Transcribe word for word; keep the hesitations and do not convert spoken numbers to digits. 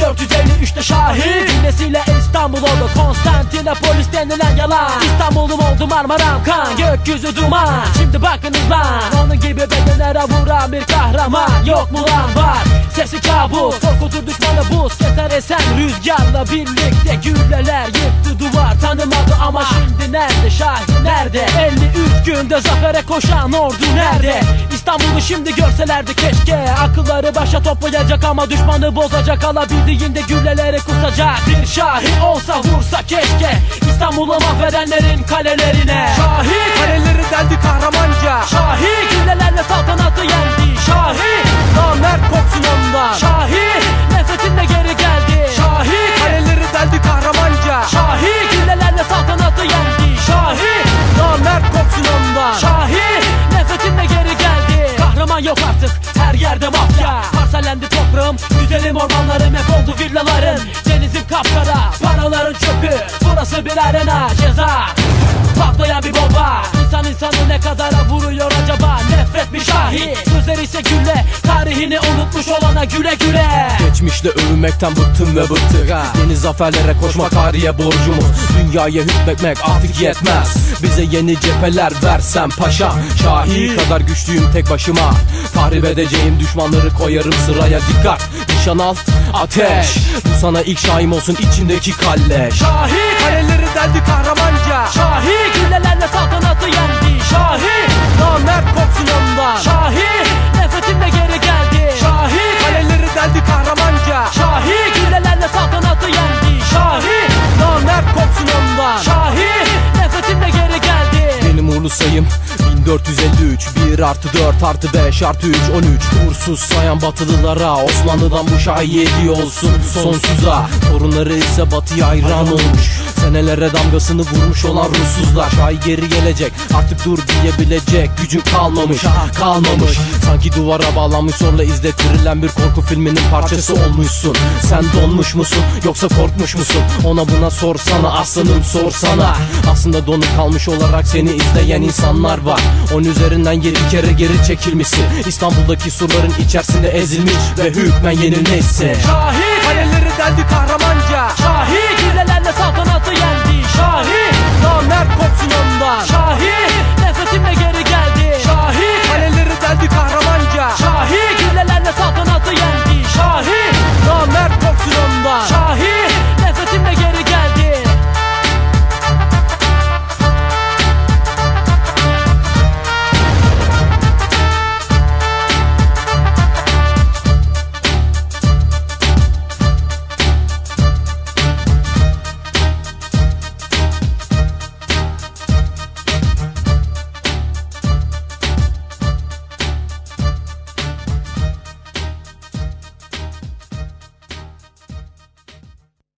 dört yüz elli üçte şahit. Cümlesiyle İstanbul oldu Konstantinopolis denilen yalan. İstanbul'um oldu Marmaram kan, gökyüzü duman. Şimdi bakınız lan, onun gibi bedenlere vuran bir kahraman yok mu lan? Var, sesi kabus, korkutur düşmanı buz. Keser esen rüzgarla birlikte gülleler yıktı duvar. Tanımadı ama şimdi nerede? Şahin nerede? elli üç günde zafere koşan ordu nerede? İstanbul'u şimdi görselerdi keşke. Akılları başa toplayacak ama düşmanı bozacak. Alabildiğinde gülleleri kusacak. Bir Şahin olsa vursa keşke İstanbul'u mahvedenlerin kalelerine. Şahin kaleleri deldi kahramanca. Şahin güllelerle saltanatı yendi. Şahin namert kopsun ondan. Şahin nefretinle geri geldi. Şahin kaleleri deldi kahramanca. Şahin güllelerle saltanatı yendi. Şahin namert kopsun ondan. Şahin nefretinle geri geldi. Kahraman yok artık, her yerde mafya. Parsellendi toprağım, güzelim ormanlarım. Hep oldu villaların, denizim kapkara. Paraların çöpü, burası bir arena. Ceza, patlayan bir bomba. İnsan insanı ne kadara vuruyor acaba? Nefret bir Şahin, sözler ise gülle. Tarihini unutmuş olana güle güle. Geçmişle övünmekten bıktım ve bıktık. Yeni zaferlere koşmak tarihe borcumuz. Dünyaya hükmetmek artık yetmez. Bize yeni cepheler versen paşa. Şahin kadar güçlüyüm tek başıma. Tahrip edeceğim düşmanları koyarım sıraya. Dikkat, nişan al, ateş. Bu sana ilk Şahin olsun içindeki kalle. Şahin kaleleri deldi kahramanca. Şahin güllelerle saltanatı yendi. Şahin namert kopsun ondan. Şahin nefretinle geri geldi. Şahin kaleleri deldi kahramanca. Şahin güllelerle saltanatı yendi. Şahin namert kopsun ondan. Şahin nefretinle geri geldi. Benim uğurlu sayım bin dört yüz elli üç. Bir artı dört artı beş artı üç on üç. Uğursuz sayan batılılara Osmanlı'dan bu Şahin hediye olsun sonsuza. Torunları ise batıya hayran olmuş. Senelere damgasını vurmuş olan ruhsuzlar. Şahin geri gelecek, artık dur diyebilecek gücün kalmamış, kalmamış. Sanki duvara bağlanmış zorla izlettirilen bir korku filminin parçası olmuşsun. Sen donmuş musun yoksa korkmuş musun? Ona buna sorsana aslanım, sorsana. Aslında donuk kalmış olarak seni izleyen insanlar var. Onun üzerinden yedi kere geri çekilmişsin. İstanbul'daki surların içerisinde ezilmiş ve hükmen yenilmişsin. Şahin